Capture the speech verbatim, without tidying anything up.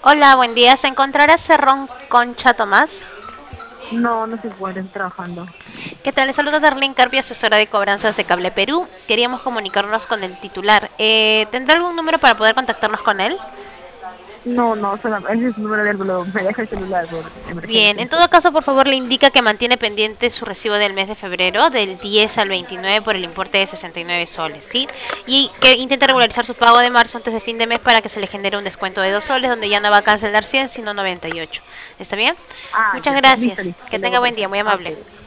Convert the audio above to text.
Hola, buen día. ¿Se encontrará Cerrón Concha Tomás? No, no se encuentra, está trabajando. ¿Qué tal? Les saluda Darlene Carpio, asesora de cobranzas de Cable Perú. Queríamos comunicarnos con el titular. Eh, ¿Tendrá algún número para poder contactarnos con él? No, no, solo, ese es su número de teléfono, me deja el celular por Bien, en emergencia. todo caso, por favor, le indica que mantiene pendiente su recibo del mes de febrero, del diez al veintinueve, por el importe de sesenta y nueve soles, ¿sí? Y que intente Ah, regularizar su pago de marzo antes de fin de mes para que se le genere un descuento de dos soles, donde ya no va a cancelar cien, sino noventa y ocho. ¿Está bien? ah, Muchas ya, ya, listo, gracias. listo, Que te lo tenga hago por buen eso. día, muy Ok, amable.